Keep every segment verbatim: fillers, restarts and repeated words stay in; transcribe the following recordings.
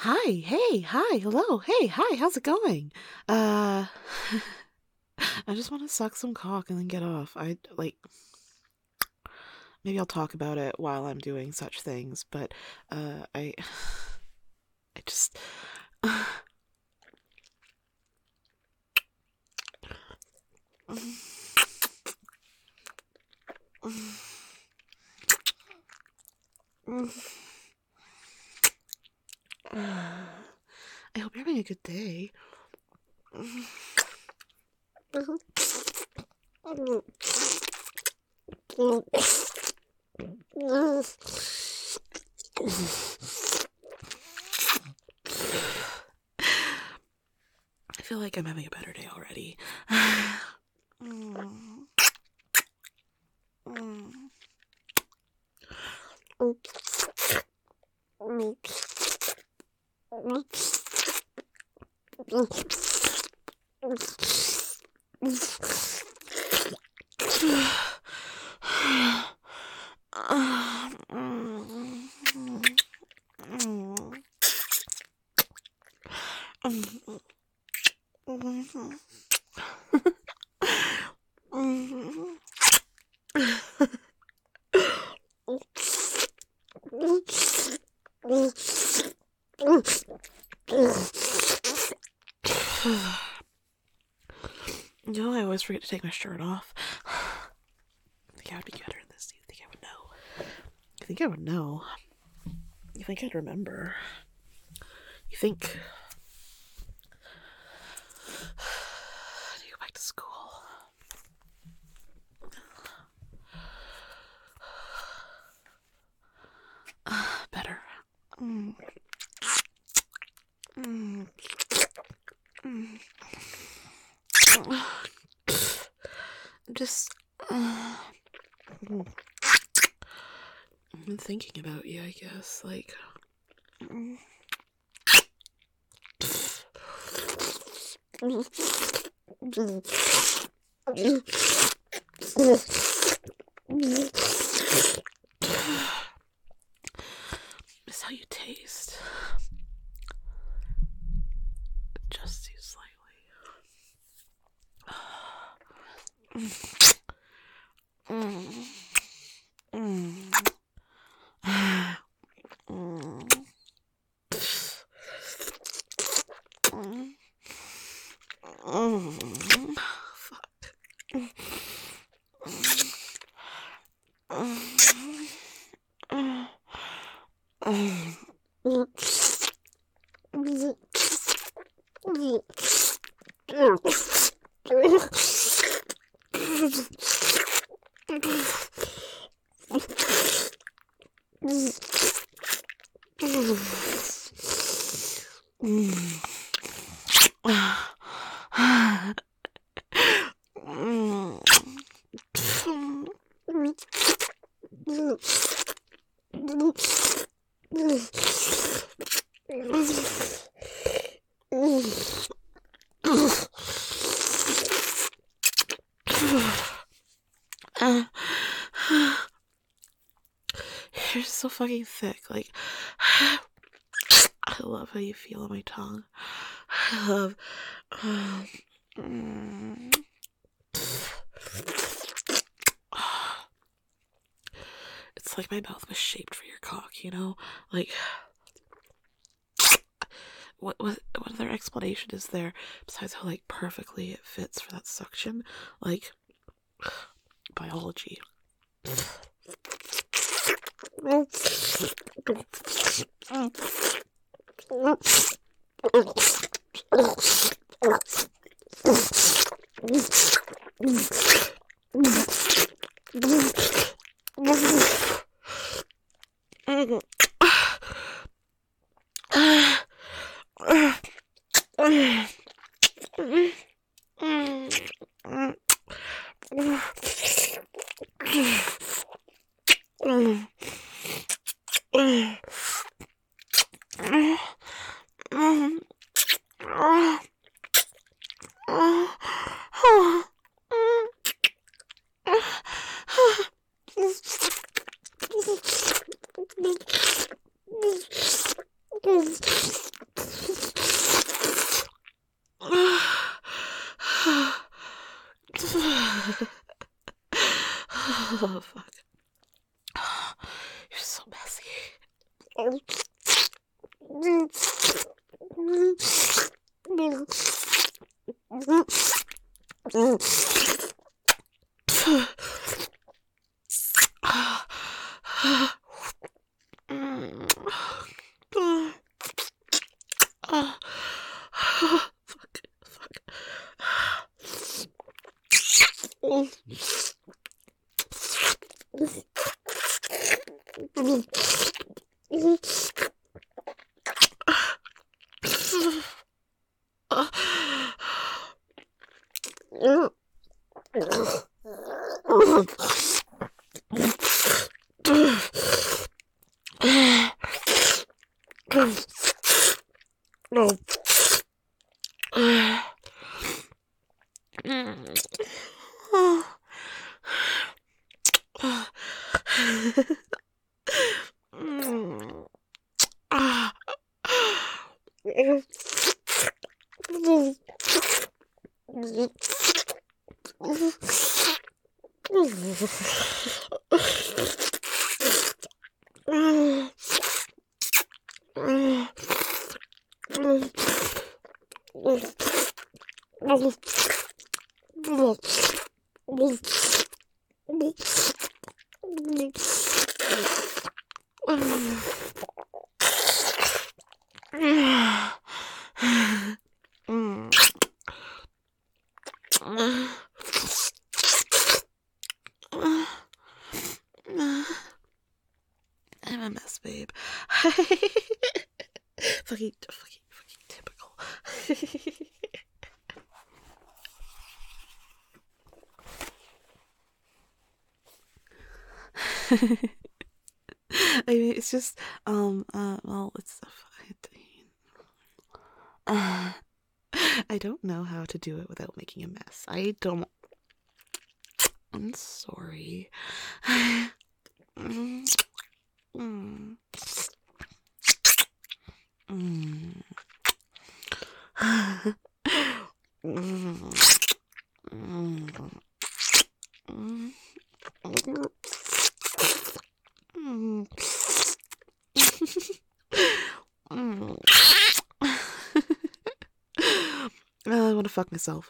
Hi, hey, hi, hello, hey, hi, how's it going? Uh, I just want to suck some cock and then get off. I, like, maybe I'll talk about it while I'm doing such things, but, uh, I, I just, I hope you're having a good day. I feel like I'm having a better day already. You know, I always forget to take my shirt off. I think I would be better at this. You think I would know? You think I would know? You think I'd remember? You think I go back to school? Uh, better. Mm. Mm. Mm. Just uh, I've been thinking about you, I guess. Like, mm. It's how you taste. Just too slightly. Mm. Mm. Mm. Mm. Fuck. You're so fucking thick. Like, I love how you feel on my tongue. I love. Um, mm, it's like my mouth was shaped for your cock, you know? Like, what what what other explanation is there besides how like perfectly it fits for that suction? Like, biology. I'm a mess, babe. fucking, fucking, fucking typical. I mean, it's just, um, uh, well, it's, uh, I don't know how to do it without making a mess. I don't, I'm sorry. mm. Mm. Mm. mm. Mm. Mm. Mm. I want to fuck myself.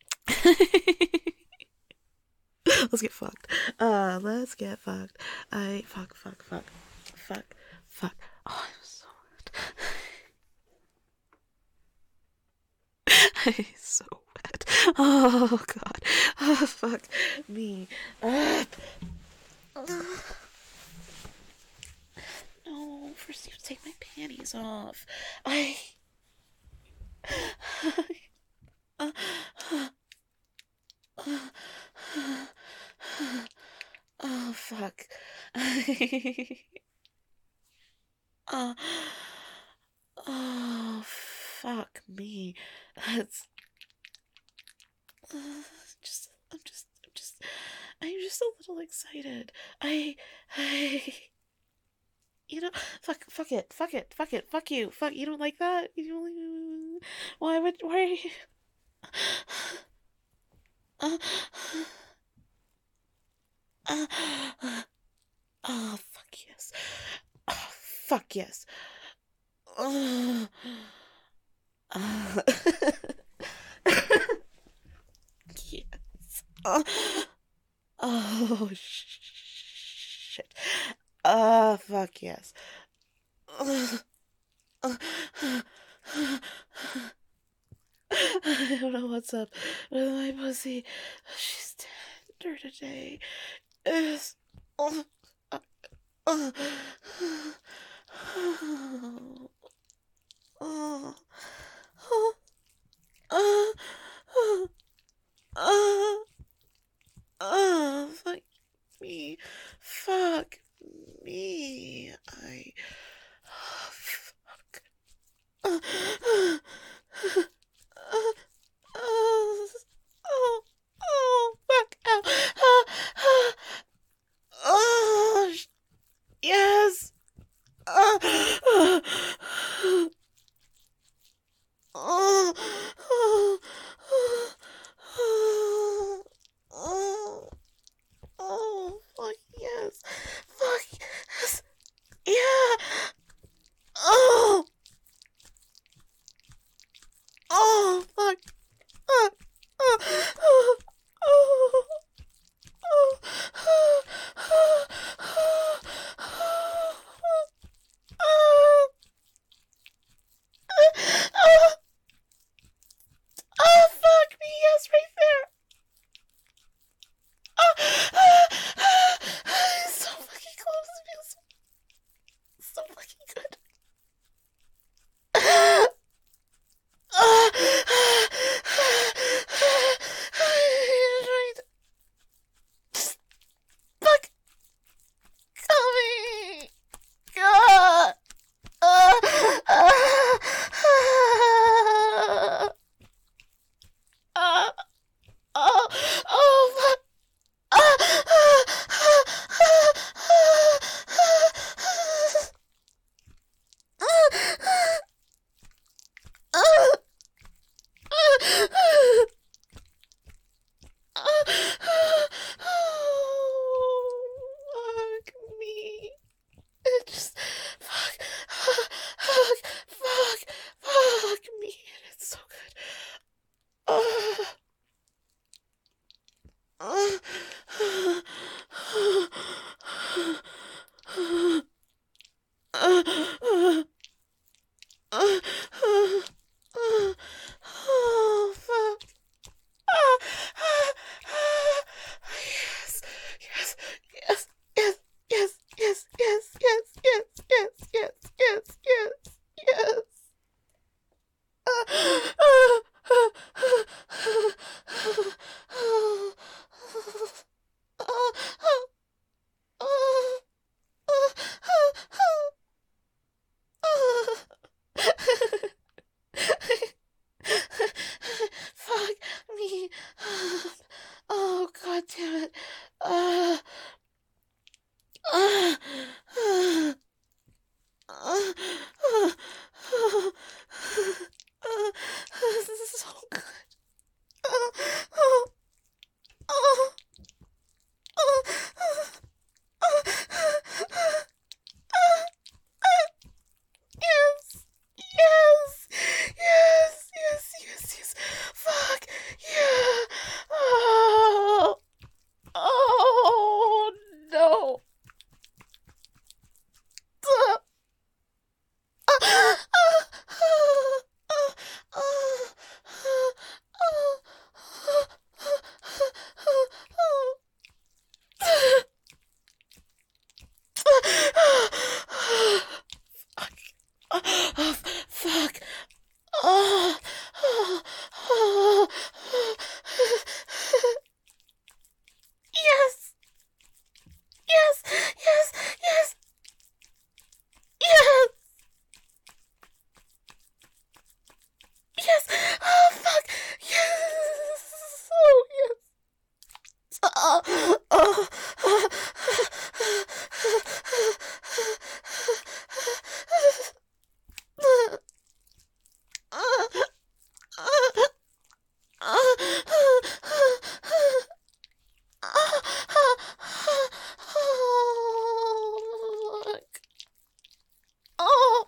Let's get fucked. Uh, let's get fucked. I fuck, fuck, fuck, fuck, fuck. Oh, I'm so wet. I'm so wet. Oh God. Oh fuck me up. No, first you have to take my panties off. I. uh, uh, oh fuck. uh, oh fuck me. That's uh, just. I'm just. I'm just. I'm just a little excited. I. I. You know, fuck, fuck it, fuck it, fuck it, fuck you, fuck. You don't like that? You don't like. Why would? Why? Uh, uh, uh, oh fuck yes. Oh fuck yes. Uh, uh, yes. Uh, oh shit. Uh fuck yes. Uh, uh, I don't know what's up with my pussy. She's tender today. It's, uh, uh, uh, oh, oh, oh, oh, oh, oh, oh, fuck me, fuck me, I, oh, fuck, uh, uh, uh, oh, oh, oh, fuck, ow, ah, ah, oh, yes, uh, uh, oh, oh, oh, oh, oh, oh, fuck yes, fuck yes, yeah, Oh, fuck. Ah, ah, ah. Yes, yes, yes, yes, yes, yes, yes, yes, yes, yes, yes, yes, yes, yes. Ah, ah, ah, ah, ah, ah, ah, fuck me up. Oh, god damn it. Uh, uh, uh, uh, uh, uh, uh, this is so good. Uh, uh, uh, uh, uh, uh, Yes, yes, yes, yes, yes, yes. Fuck, yeah. Oh, oh, no. Uh, uh, uh, uh, uh, Oh, fuck. Oh, oh, oh, yes, yes, yes, yes, yes, yes. Oh, fuck. Yes. Oh, yes. Oh, oh, oh. Oh,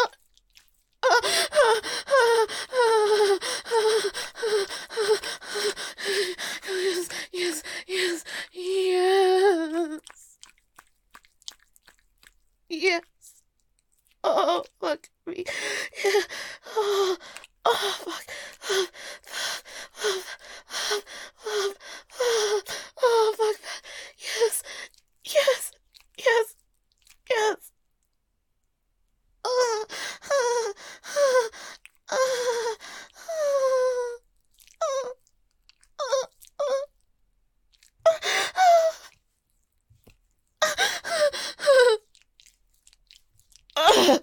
yes, yes, yes, yes, yes. Oh, fuck me. Yeah. Oh, oh, fuck. Oh, oh, oh, oh, oh, oh, fuck. Yes, yes, yes, yes. Oh, oh, oh, oh, oh, oh, oh, oh, oh.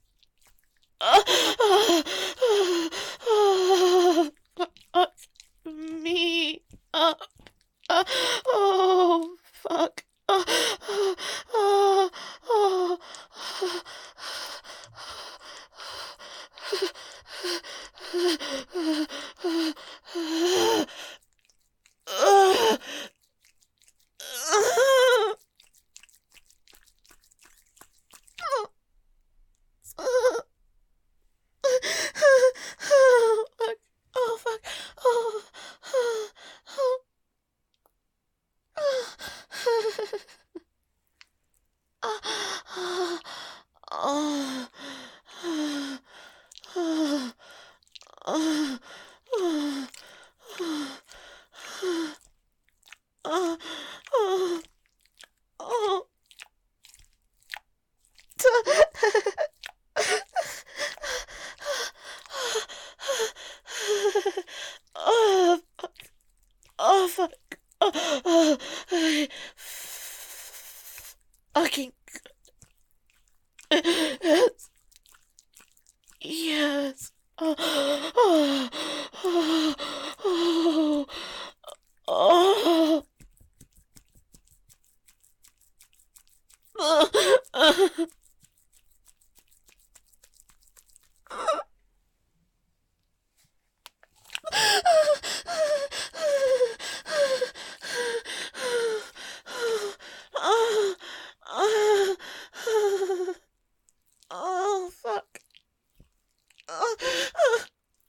Fuck me up. Oh, fuck. Oh, oh, oh, oh. Oh, fuck. Oh, fuck. Oh, oh, oh, oh. Oh, oh, oh, oh, oh, oh, oh, oh. Oh, oh, fuck. Oh, oh, I fucking. Yes. Yes. Oh, oh, oh, oh, oh. Oh. Oh, fuck.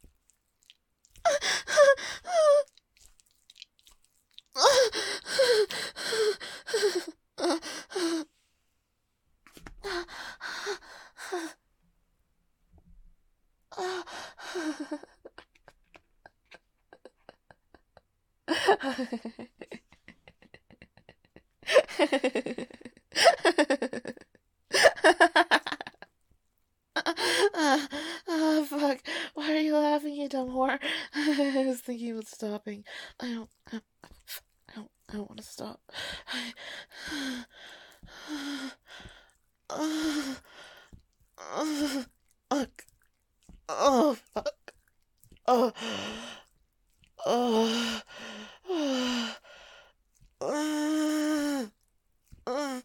uh, oh, fuck. Why are you laughing, you dumb whore? I was thinking about stopping. I don't. I don't. I don't want to stop. Oh, oh, fuck. Oh, fuck. Oh, oh, oh, oh, oh,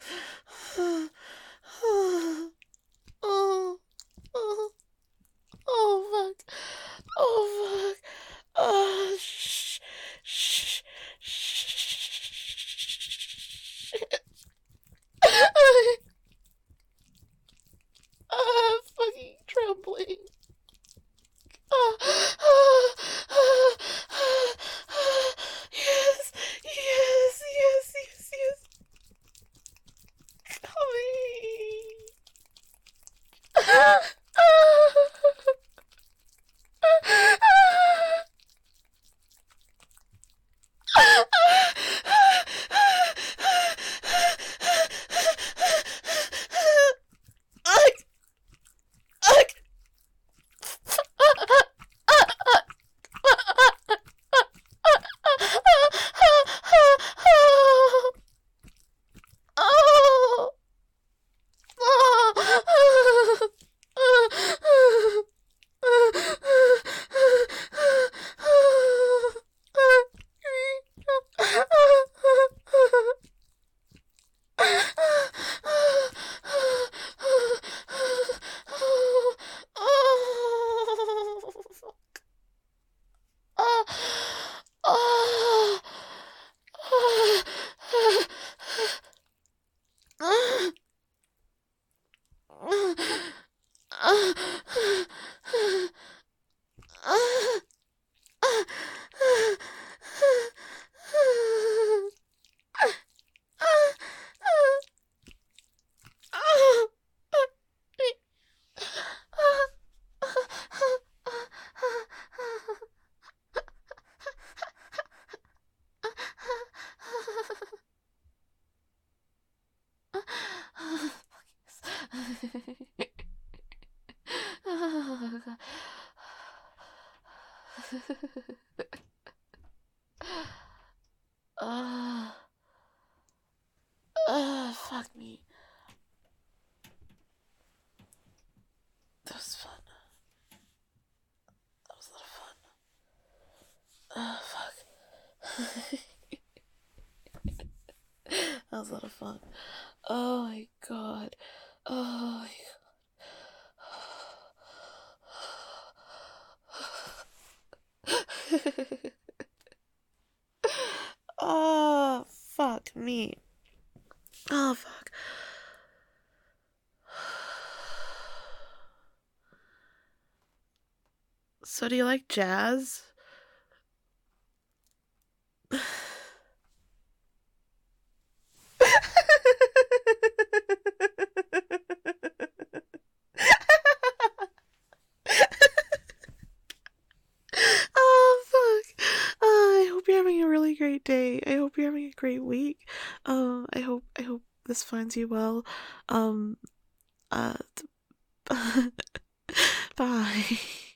oh, oh, oh, oh, fuck. Oh, fuck. Oh, shh, shh, shh. I'm fucking trembling. Ah, ah, ah, ah, ah. Yes, yes, yes, yes, yes. Coming. Ah, ah, ah, Ah, ah, fuck me. That was fun. That was a lot of fun. Ah, fuck. That was a lot of fun. Oh my god. Oh my god. Oh, fuck me. Oh, fuck. So, do you like jazz? Oh, fuck. Uh, I hope you're having a really great day. I hope you're having a great week. Um, I hope I hope this finds you well. Um, uh, bye.